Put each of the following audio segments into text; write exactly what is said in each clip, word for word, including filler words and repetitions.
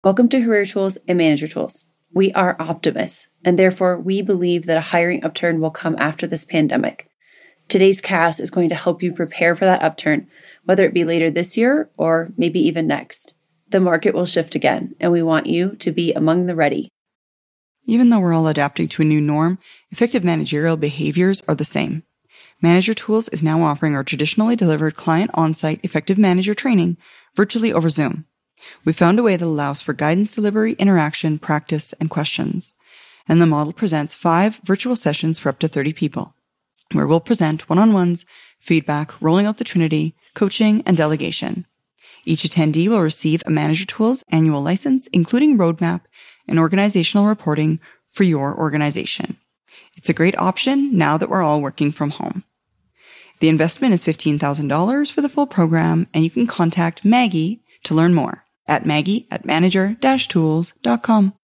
Welcome to Career Tools and Manager Tools. We are optimists, and therefore we believe that a hiring upturn will come after this pandemic. Today's cast is going to help you prepare for that upturn, whether it be later this year or maybe even next. The market will shift again, and we want you to be among the ready. Even though we're all adapting to a new norm, effective managerial behaviors are the same. Manager Tools is now offering our traditionally delivered client on-site effective manager training virtually over Zoom. We found a way that allows for guidance delivery, interaction, practice, and questions. And the model presents five virtual sessions for up to thirty people, where we'll present one-on-ones, feedback, rolling out the Trinity, coaching, and delegation. Each attendee will receive a Manager Tools annual license, including roadmap and organizational reporting for your organization. It's a great option now that we're all working from home. The investment is fifteen thousand dollars for the full program, and you can contact Maggie to learn more at Maggie at manager dash tools dot com.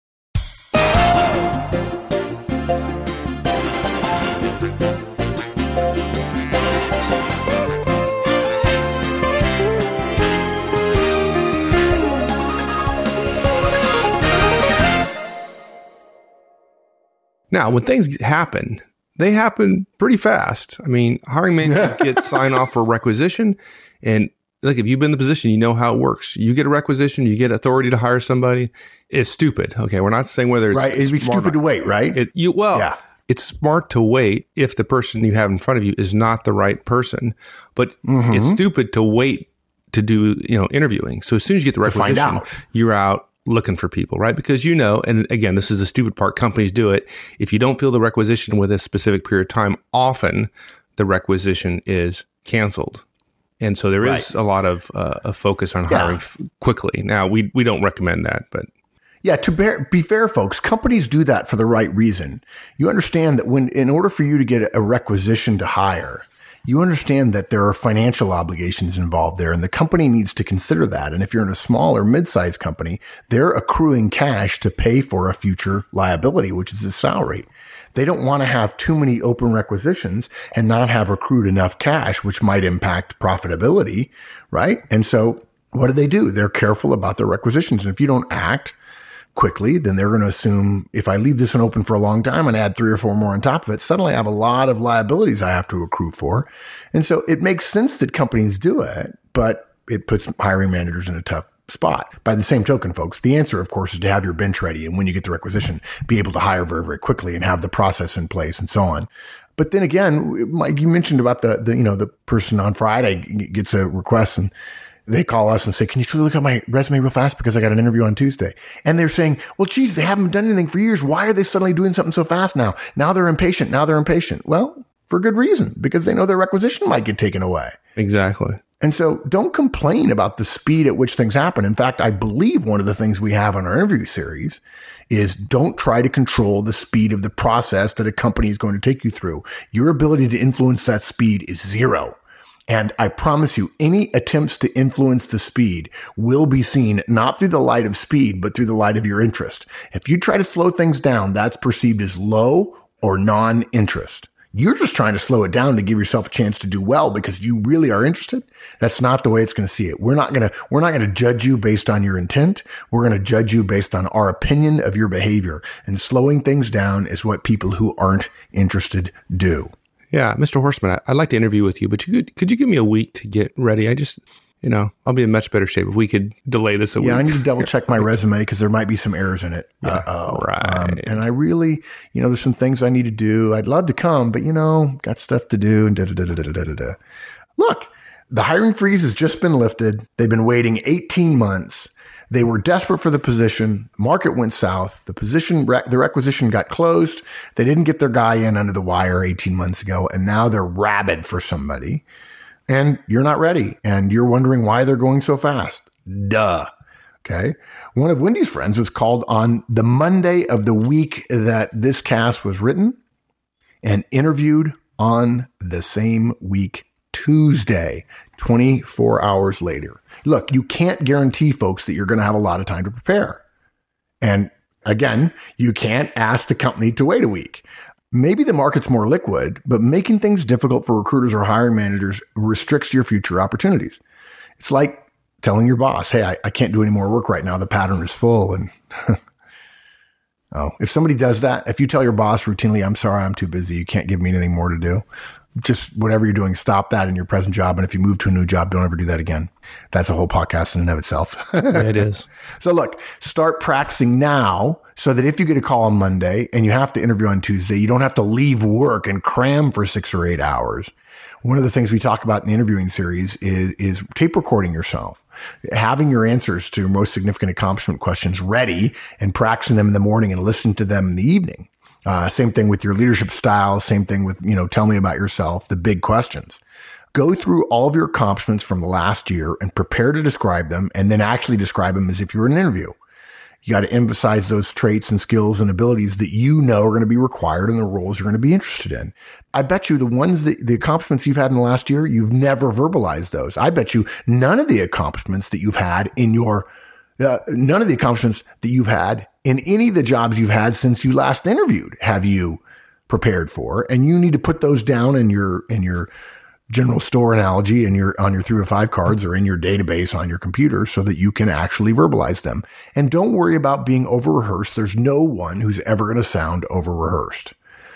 Now, when things happen, they happen pretty fast. I mean, hiring managers get sign off for requisition, and look, if you've been in the position, you know how it works. You get a requisition, you get authority to hire somebody. It's stupid. Okay, we're not saying whether it's right. It'd be stupid to wait, right? It, you well, yeah. It's smart to wait if the person you have in front of you is not the right person, but mm-hmm. it's stupid to wait to do you know interviewing. So as soon as you get the requisition, out. you're out looking for people, right? Because you know, and again, this is the stupid part. Companies do it. If you don't fill the requisition with a specific period of time, often the requisition is canceled. And so there is right. a lot of uh, a focus on hiring yeah. f- quickly. Now, we we don't recommend that, but yeah, to bear, be fair, folks, companies do that for the right reason. You understand that when, in order for you to get a requisition to hire, you understand that there are financial obligations involved there, and the company needs to consider that. And if you're in a small or mid-sized company, they're accruing cash to pay for a future liability, which is a salary. They don't want to have too many open requisitions and not have accrued enough cash, which might impact profitability, right? And so what do they do? They're careful about their requisitions. And if you don't act quickly, then they're going to assume if I leave this one open for a long time and add three or four more on top of it, suddenly I have a lot of liabilities I have to accrue for. And so it makes sense that companies do it, but it puts hiring managers in a tough spot. By the same token, folks, the answer, of course, is to have your bench ready. And when you get the requisition, be able to hire very, very quickly and have the process in place and so on. But then again, Mike, you mentioned about the, the you know, the person on Friday gets a request and they call us and say, can you look at my resume real fast? Because I got an interview on Tuesday. And they're saying, well, geez, they haven't done anything for years. Why are they suddenly doing something so fast now? Now they're impatient. Now they're impatient. Well, for good reason, because they know their requisition might get taken away. Exactly. And so don't complain about the speed at which things happen. In fact, I believe one of the things we have on our interview series is don't try to control the speed of the process that a company is going to take you through. Your ability to influence that speed is zero. And I promise you, any attempts to influence the speed will be seen not through the light of speed, but through the light of your interest. If you try to slow things down, that's perceived as low or non-interest. You're just trying to slow it down to give yourself a chance to do well because you really are interested. That's not the way it's going to see it. We're not going to, we're not going to judge you based on your intent. We're going to judge you based on our opinion of your behavior. And slowing things down is what people who aren't interested do. Yeah, Mister Horstman, I'd like to interview with you, but you could, could you give me a week to get ready? I just, you know, I'll be in much better shape if we could delay this a yeah, week. Yeah, I need to double check my resume because there might be some errors in it. Yeah, Uh-oh. right. Um, and I really, you know, there's some things I need to do. I'd love to come, but, you know, got stuff to do and da da da da da da da. Look, the hiring freeze has just been lifted. They've been waiting eighteen months. They were desperate for the position. Market went south. The position, the requisition got closed. They didn't get their guy in under the wire eighteen months ago, and now they're rabid for somebody. And you're not ready, and you're wondering why they're going so fast. Duh. Okay. One of Wendy's friends was called on the Monday of the week that this cast was written and interviewed on the same week, Tuesday, twenty-four hours later. Look, you can't guarantee, folks, that you're going to have a lot of time to prepare. And again, you can't ask the company to wait a week. Maybe the market's more liquid, but making things difficult for recruiters or hiring managers restricts your future opportunities. It's like telling your boss, hey, I, I can't do any more work right now. The pattern is full. And oh, if somebody does that, if you tell your boss routinely, I'm sorry, I'm too busy, you can't give me anything more to do, just whatever you're doing, stop that in your present job. And if you move to a new job, don't ever do that again. That's a whole podcast in and of itself. Yeah, it is. So look, start practicing now so that if you get a call on Monday and you have to interview on Tuesday, you don't have to leave work and cram for six or eight hours. One of the things we talk about in the interviewing series is, is tape recording yourself, having your answers to your most significant accomplishment questions ready and practicing them in the morning and listening to them in the evening. Uh, same thing with your leadership style. Same thing with, you know, tell me about yourself, the big questions. Go through all of your accomplishments from the last year and prepare to describe them, and then actually describe them as if you were in an interview. You got to emphasize those traits and skills and abilities that you know are going to be required in the roles you're going to be interested in. I bet you the ones that the accomplishments you've had in the last year, you've never verbalized those. I bet you none of the accomplishments that you've had in your Uh, none of the accomplishments that you've had in any of the jobs you've had since you last interviewed have you prepared for, and you need to put those down in your in your general store analogy in your on your three or five cards or in your database on your computer so that you can actually verbalize them. And don't worry about being over rehearsed. There's no one who's ever going to sound over rehearsed.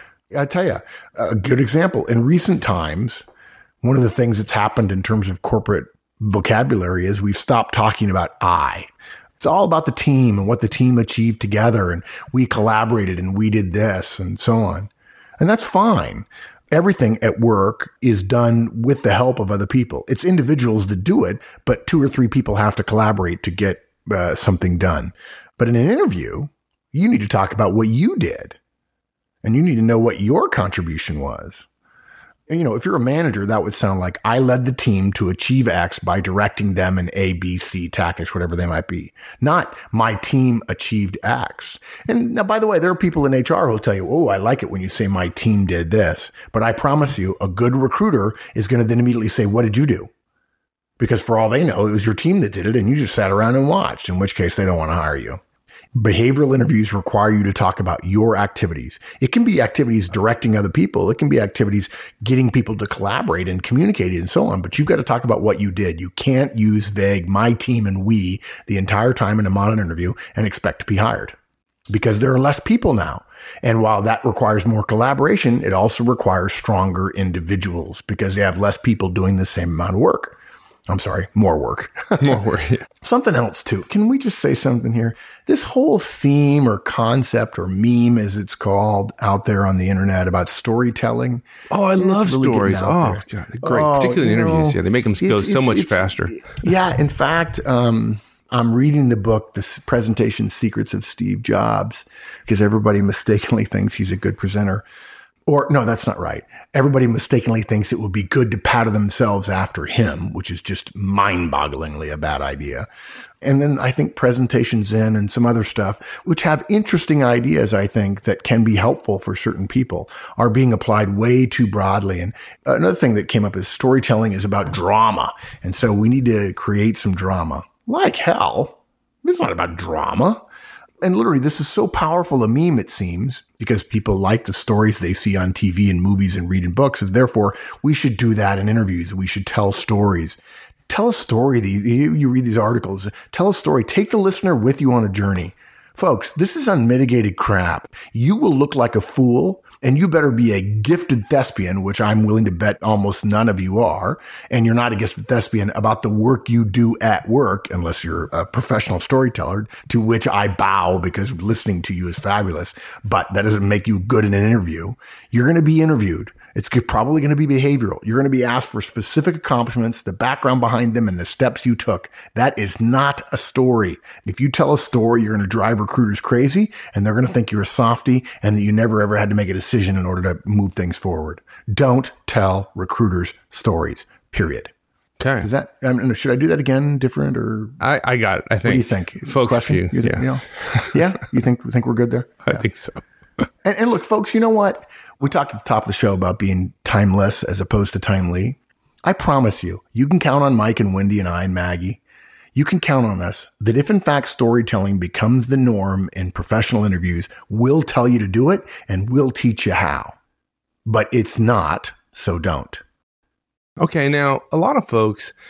I tell you, a good example in recent times, one of the things that's happened in terms of corporate vocabulary is we've stopped talking about I. It's all about the team and what the team achieved together, and we collaborated and we did this and so on. And that's fine. Everything at work is done with the help of other people. It's individuals that do it, but two or three people have to collaborate to get uh, something done. But in an interview, you need to talk about what you did, and you need to know what your contribution was. You know, if you're a manager, that would sound like I led the team to achieve X by directing them in A, B, C tactics, whatever they might be. Not my team achieved X. And now, by the way, there are people in H R who'll tell you, oh, I like it when you say my team did this. But I promise you, a good recruiter is going to then immediately say, what did you do? Because for all they know, it was your team that did it and you just sat around and watched, in which case they don't want to hire you. Behavioral interviews require you to talk about your activities. It can be activities directing other people. It can be activities getting people to collaborate and communicate and so on. But you've got to talk about what you did. You can't use vague my team and we the entire time in a modern interview and expect to be hired, because there are less people now. And while that requires more collaboration, it also requires stronger individuals because they have less people doing the same amount of work. I'm sorry, more work. More work. Yeah. Something else too. Can we just say something here? This whole theme or concept or meme, as it's called out there on the internet about storytelling. Oh, I love really stories. Oh, God, great. Oh, Particularly in interviews. Know, yeah, they make them go so much faster. Yeah. In fact, um, I'm reading the book, The Presentation Secrets of Steve Jobs, because everybody mistakenly thinks he's a good presenter. Or no, that's not right. Everybody mistakenly thinks it would be good to pattern themselves after him, which is just mind-bogglingly a bad idea. And then I think Presentation Zen and some other stuff, which have interesting ideas, I think, that can be helpful for certain people, are being applied way too broadly. And another thing that came up is storytelling is about drama. And so we need to create some drama. Like hell. It's not about drama. And literally, this is so powerful a meme, it seems, because people like the stories they see on T V and movies and read in books. And therefore, we should do that in interviews. We should tell stories. Tell a story. You read these articles. Tell a story. Take the listener with you on a journey. Folks, this is unmitigated crap. You will look like a fool, and you better be a gifted thespian, which I'm willing to bet almost none of you are, and you're not a gifted thespian about the work you do at work, unless you're a professional storyteller, to which I bow because listening to you is fabulous, but that doesn't make you good in an interview. You're going to be interviewed. It's probably going to be behavioral. You're going to be asked for specific accomplishments, the background behind them, and the steps you took. That is not a story. If you tell a story, you're going to drive recruiters crazy, and they're going to think you're a softie and that you never ever had to make a decision in order to move things forward. Don't tell recruiters stories, period. Okay. Does that, I mean, should I do that again, different, or? I, I got it, I think. What do you think? Folks, Question? few, you think, yeah. You know? Yeah? You think, think we're good there? I yeah. think so. and, and look, folks, you know what? We talked at the top of the show about being timeless as opposed to timely. I promise you, you can count on Mike and Wendy and I and Maggie. You can count on us that if in fact storytelling becomes the norm in professional interviews, we'll tell you to do it and we'll teach you how. But it's not, so don't. Okay, now a lot of folks,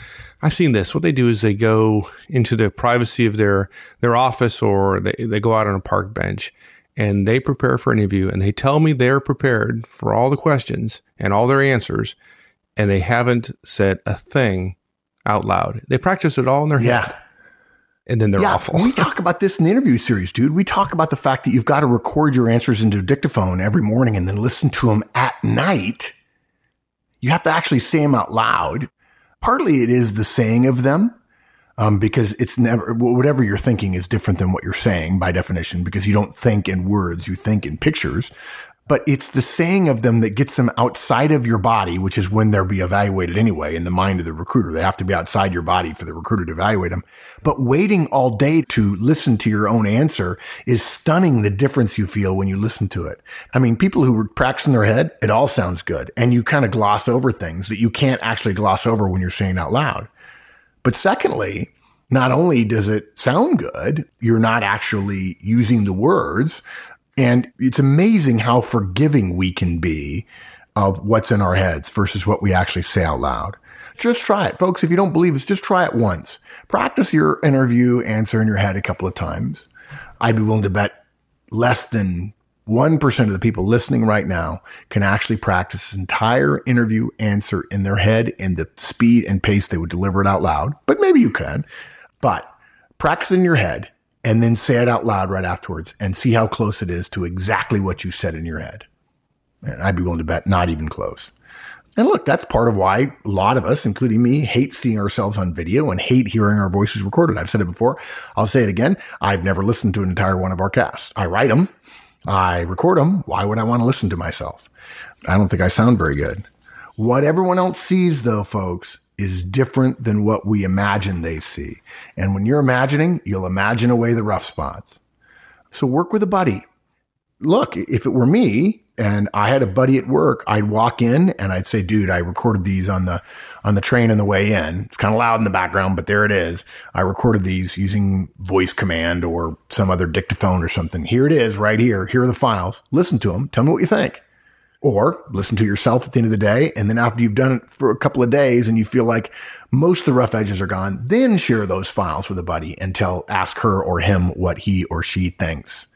I've seen this. What they do is they go into the privacy of their, their office, or they, they go out on a park bench and they prepare for an interview, and they tell me they're prepared for all the questions and all their answers, and they haven't said a thing out loud. They practice it all in their yeah. head. And then they're yeah, awful. We talk about this in the interview series, dude. We talk about the fact that you've got to record your answers into a dictaphone every morning and then listen to them at night. You have to actually say them out loud. Partly it is the saying of them, um, because it's never, whatever you're thinking is different than what you're saying by definition, because you don't think in words, you think in pictures. But it's the saying of them that gets them outside of your body, which is when they'll be evaluated anyway in the mind of the recruiter. They have to be outside your body for the recruiter to evaluate them. But waiting all day to listen to your own answer is stunning, the difference you feel when you listen to it. I mean, people who practice in their head, it all sounds good. And you kind of gloss over things that you can't actually gloss over when you're saying out loud. But secondly, not only does it sound good, you're not actually using the words. And it's amazing how forgiving we can be of what's in our heads versus what we actually say out loud. Just try it, folks. If you don't believe us, just try it once. Practice your interview answer in your head a couple of times. I'd be willing to bet less than one percent of the people listening right now can actually practice this entire interview answer in their head in the speed and pace they would deliver it out loud. But maybe you can. But practice in your head, and then say it out loud right afterwards and see how close it is to exactly what you said in your head. And I'd be willing to bet not even close. And look, that's part of why a lot of us, including me, hate seeing ourselves on video and hate hearing our voices recorded. I've said it before. I'll say it again. I've never listened to an entire one of our casts. I write them. I record them. Why would I want to listen to myself? I don't think I sound very good. What everyone else sees, though, folks, is different than what we imagine they see. And when you're imagining, you'll imagine away the rough spots. So work with a buddy. Look, if it were me and I had a buddy at work, I'd walk in and I'd say, dude, I recorded these on the, on the train on the way in. It's kind of loud in the background, but there it is. I recorded these using voice command or some other dictaphone or something. Here it is right here. Here are the files. Listen to them. Tell me what you think. Or listen to yourself at the end of the day. And then after you've done it for a couple of days and you feel like most of the rough edges are gone, then share those files with a buddy and tell, ask her or him what he or she thinks.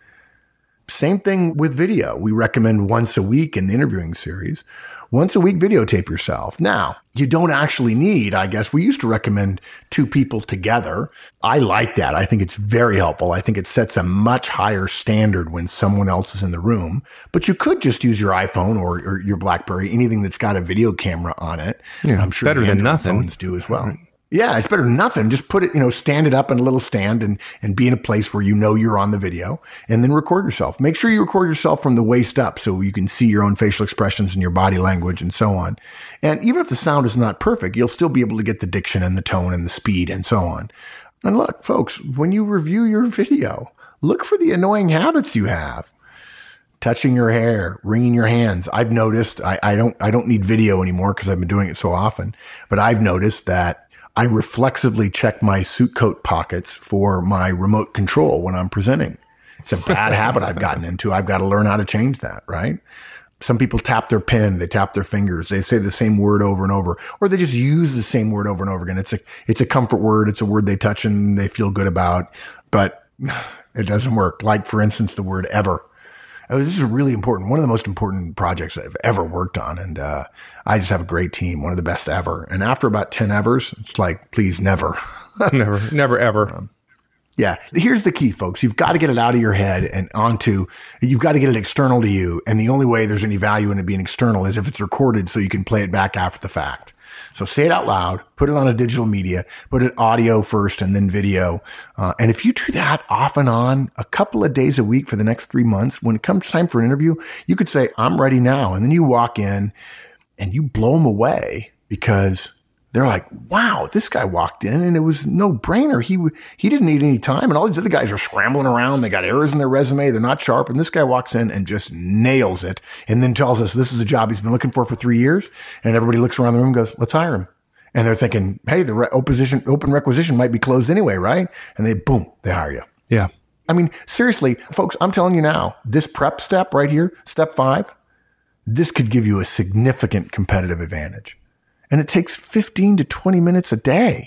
Same thing with video. We recommend once a week in the interviewing series. Once a week, videotape yourself. Now, you don't actually need, I guess, we used to recommend two people together. I like that. I think it's very helpful. I think it sets a much higher standard when someone else is in the room. But you could just use your iPhone or, or your BlackBerry, anything that's got a video camera on it. Yeah, I'm sure better than nothing. Phones do as well. Right. Yeah, it's better than nothing. Just put it, you know, stand it up in a little stand and, and be in a place where you know you're on the video, and then record yourself. Make sure you record yourself from the waist up so you can see your own facial expressions and your body language and so on. And even if the sound is not perfect, you'll still be able to get the diction and the tone and the speed and so on. And look, folks, when you review your video, look for the annoying habits you have. Touching your hair, wringing your hands. I've noticed, I, I don't, I don't need video anymore because I've been doing it so often, but I've noticed that I reflexively check my suit coat pockets for my remote control when I'm presenting. It's a bad habit I've gotten into. I've got to learn how to change that, right? Some people tap their pen, they tap their fingers, they say the same word over and over, or they just use the same word over and over again. It's a, it's a comfort word. It's a word they touch and they feel good about, but it doesn't work. Like, for instance, the word ever. Oh, this is really important. One of the most important projects I've ever worked on. And, uh, I just have a great team, one of the best ever. And after about ten evers, it's like, please never, never, never, ever. Um, yeah. Here's the key, folks. You've got to get it out of your head and onto, you've got to get it external to you. And the only way there's any value in it being external is if it's recorded so you can play it back after the fact. So say it out loud, put it on a digital media, put it audio first and then video. Uh, and if you do that off and on a couple of days a week for the next three months, when it comes time for an interview, you could say, I'm ready now. And then you walk in and you blow them away because they're like, wow, this guy walked in and it was no brainer. He, he didn't need any time. And all these other guys are scrambling around. They got errors in their resume. They're not sharp. And this guy walks in and just nails it and then tells us this is a job he's been looking for for three years. And everybody looks around the room and goes, let's hire him. And they're thinking, hey, the re- opposition, open requisition might be closed anyway, right? And they, boom, they hire you. Yeah. I mean, seriously, folks, I'm telling you now, this prep step right here, step five, this could give you a significant competitive advantage. And it takes fifteen to twenty minutes a day.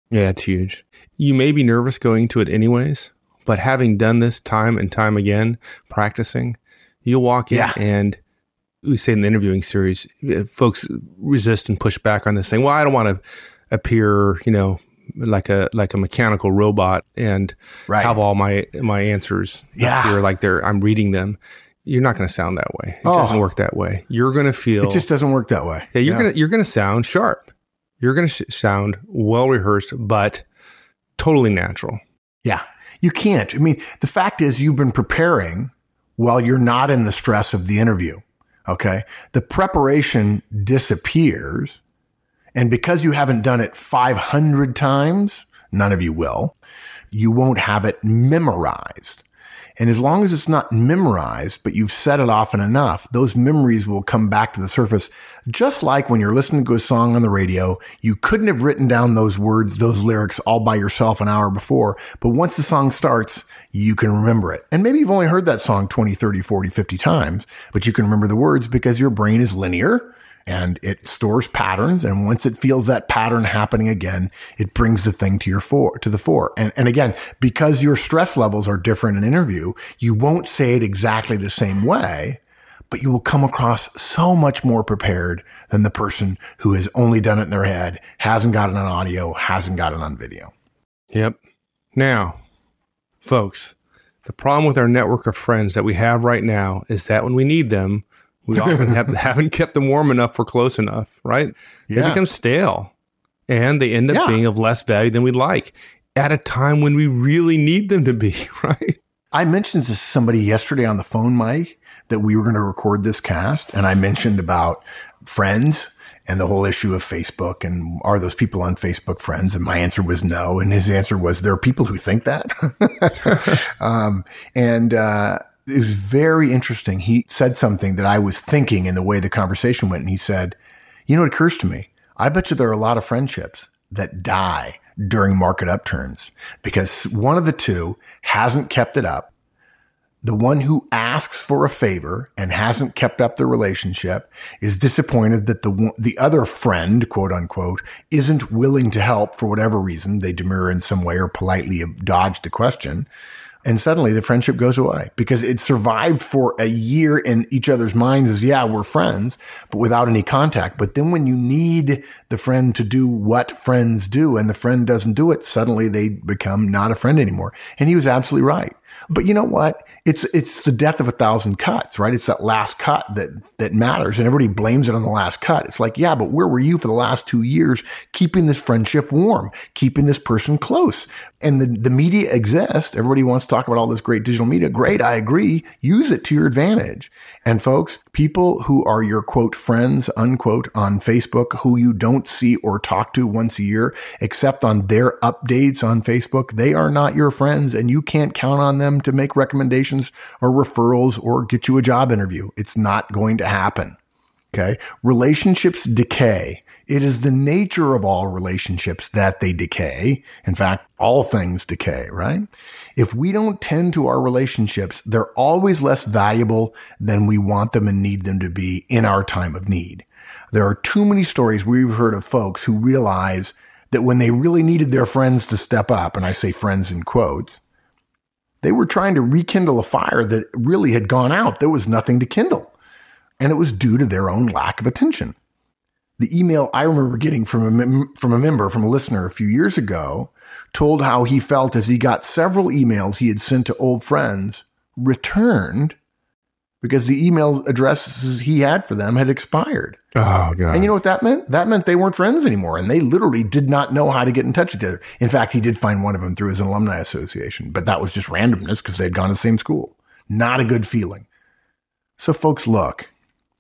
Yeah, it's huge. You may be nervous going to it anyways, but having done this time and time again, practicing, you'll walk in yeah. and we say in the interviewing series, folks resist and push back on this thing. Well, I don't want to appear, you know, like a like a mechanical robot and right. have all my my answers yeah. appear like they're I'm reading them. You're not going to sound that way. It oh. doesn't work that way. You're going to feel it just doesn't work that way. Yeah, you're yeah. gonna you're gonna sound sharp. You're going to sh- sound well rehearsed, but totally natural. Yeah, you can't. I mean, the fact is, you've been preparing while you're not in the stress of the interview. Okay, the preparation disappears. And because you haven't done it five hundred times, none of you will, you won't have it memorized. And as long as it's not memorized, but you've said it often enough, those memories will come back to the surface. Just like when you're listening to a song on the radio, you couldn't have written down those words, those lyrics all by yourself an hour before. But once the song starts, you can remember it. And maybe you've only heard that song twenty, thirty, forty, fifty times, but you can remember the words because your brain is linear. And it stores patterns. And once it feels that pattern happening again, it brings the thing to your fore, to the fore. And, and again, because your stress levels are different in an interview, you won't say it exactly the same way, but you will come across so much more prepared than the person who has only done it in their head, hasn't got it on audio, hasn't got it on video. Yep. Now, folks, the problem with our network of friends that we have right now is that when we need them, we often have, haven't kept them warm enough for close enough, right? Yeah. They become stale and they end up yeah. being of less value than we'd like at a time when we really need them to be, right? I mentioned to somebody yesterday on the phone, Mike, that we were going to record this cast. And I mentioned about friends and the whole issue of Facebook and are those people on Facebook friends? And my answer was no. And his answer was, there are people who think that. um, and, uh, it was very interesting. He said something that I was thinking in the way the conversation went. And he said, you know, it occurs to me, I bet you there are a lot of friendships that die during market upturns because one of the two hasn't kept it up. The one who asks for a favor and hasn't kept up the relationship is disappointed that the the other friend, quote unquote, isn't willing to help for whatever reason. They demur in some way or politely dodge the question. And suddenly the friendship goes away because it survived for a year in each other's minds as, yeah, we're friends, but without any contact. But then when you need the friend to do what friends do and the friend doesn't do it, suddenly they become not a friend anymore. And he was absolutely right. But you know what? It's, it's the death of a thousand cuts, right? It's that last cut that, that matters. And everybody blames it on the last cut. It's like, yeah, but where were you for the last two years keeping this friendship warm, keeping this person close? And the, the media exists. Everybody wants to talk about all this great digital media. Great. I agree. Use it to your advantage. And folks, people who are your quote friends, unquote, on Facebook, who you don't see or talk to once a year, except on their updates on Facebook, they are not your friends and you can't count on them to make recommendations or referrals or get you a job interview. It's not going to happen. Okay. Relationships decay. It is the nature of all relationships that they decay. In fact, all things decay, right? If we don't tend to our relationships, they're always less valuable than we want them and need them to be in our time of need. There are too many stories we've heard of folks who realize that when they really needed their friends to step up, and I say friends in quotes, they were trying to rekindle a fire that really had gone out. There was nothing to kindle. And it was due to their own lack of attention. The email I remember getting from a, mem- from a member, from a listener a few years ago, told how he felt as he got several emails he had sent to old friends returned because the email addresses he had for them had expired. Oh, God. And you know what that meant? That meant they weren't friends anymore. And they literally did not know how to get in touch with each other. In fact, he did find one of them through his alumni association, but that was just randomness because they'd gone to the same school. Not a good feeling. So folks, look,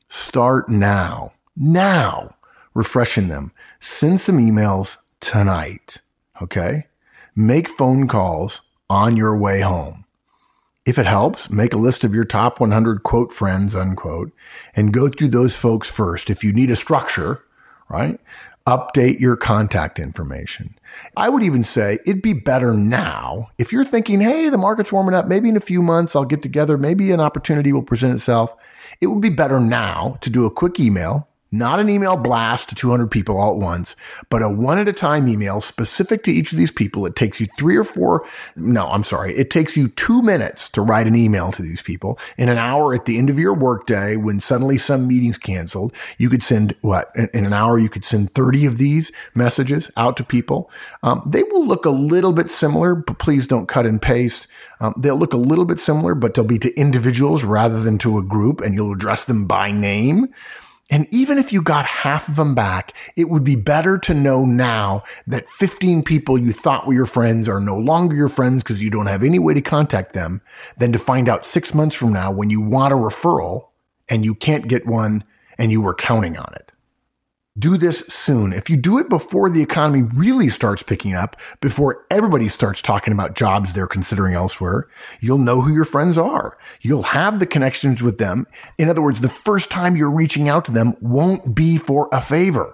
start now, now, refreshing them. Send some emails tonight. Okay. Make phone calls on your way home. If it helps, make a list of your top one hundred quote friends, unquote, and go through those folks first. If you need a structure, right? Update your contact information. I would even say it'd be better now if you're thinking, hey, the market's warming up. Maybe in a few months I'll get together. Maybe an opportunity will present itself. It would be better now to do a quick email Not an email blast to two hundred people all at once, but a one at a time email specific to each of these people. It takes you three or four. No, I'm sorry. It takes you two minutes to write an email to these people. In an hour at the end of your workday, when suddenly some meeting's canceled, you could send what? In, in an hour, you could send thirty of these messages out to people. Um, they will look a little bit similar, but please don't cut and paste. Um, they'll look a little bit similar, but they'll be to individuals rather than to a group, and you'll address them by name. And even if you got half of them back, it would be better to know now that fifteen people you thought were your friends are no longer your friends because you don't have any way to contact them, than to find out six months from now when you want a referral and you can't get one and you were counting on it. Do this soon. If you do it before the economy really starts picking up, before everybody starts talking about jobs they're considering elsewhere, you'll know who your friends are. You'll have the connections with them. In other words, the first time you're reaching out to them won't be for a favor.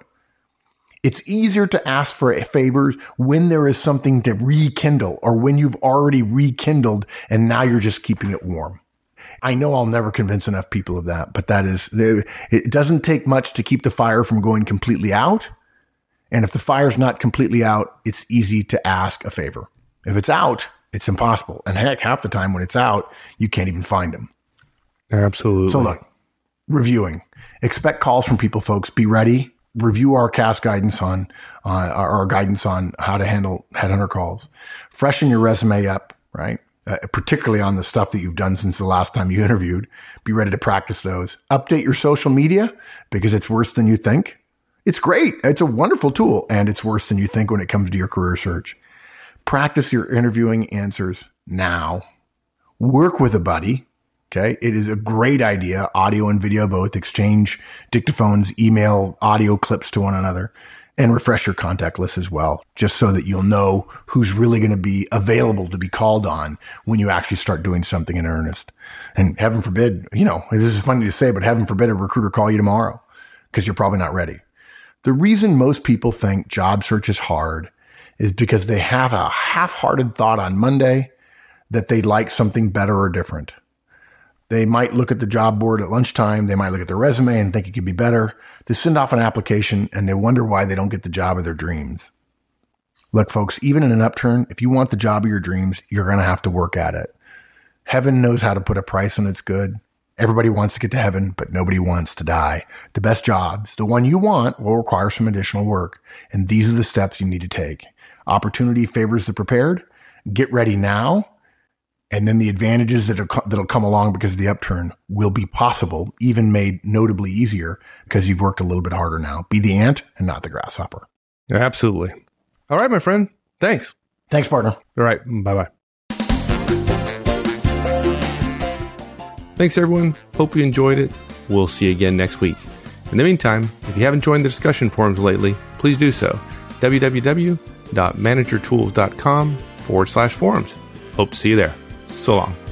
It's easier to ask for favors when there is something to rekindle, or when you've already rekindled and now you're just keeping it warm. I know I'll never convince enough people of that, but that is, it doesn't take much to keep the fire from going completely out. And if the fire's not completely out, it's easy to ask a favor. If it's out, it's impossible. And heck, half the time when it's out, you can't even find them. Absolutely. So look, reviewing. Expect calls from people, folks. Be ready. Review our C A S guidance on, uh, our guidance on how to handle headhunter calls. Freshen your resume up, right? Uh, particularly on the stuff that you've done since the last time you interviewed. Be ready to practice those. Update your social media, because it's worse than you think. It's great. It's a wonderful tool, and it's worse than you think when it comes to your career search. Practice your interviewing answers now. Work with a buddy. Okay. It is a great idea. Audio and video both. Exchange dictaphones, email, audio clips to one another. And refresh your contact list as well, just so that you'll know who's really going to be available to be called on when you actually start doing something in earnest. And heaven forbid, you know, this is funny to say, but heaven forbid a recruiter call you tomorrow, because you're probably not ready. The reason most people think job search is hard is because they have a half-hearted thought on Monday that they'd like something better or different. They might look at the job board at lunchtime. They might look at their resume and think it could be better. They send off an application and they wonder why they don't get the job of their dreams. Look, folks, even in an upturn, if you want the job of your dreams, you're going to have to work at it. Heaven knows how to put a price on its good. Everybody wants to get to heaven, but nobody wants to die. The best jobs, the one you want, will require some additional work. And these are the steps you need to take. Opportunity favors the prepared. Get ready now. And then the advantages that are, that'll come along because of the upturn will be possible, even made notably easier because you've worked a little bit harder now. Be the ant and not the grasshopper. Absolutely. All right, my friend. Thanks. Thanks, partner. All right. Bye-bye. Thanks, everyone. Hope you enjoyed it. We'll see you again next week. In the meantime, if you haven't joined the discussion forums lately, please do so. www.managertools.com forward slash forums. Hope to see you there. So long.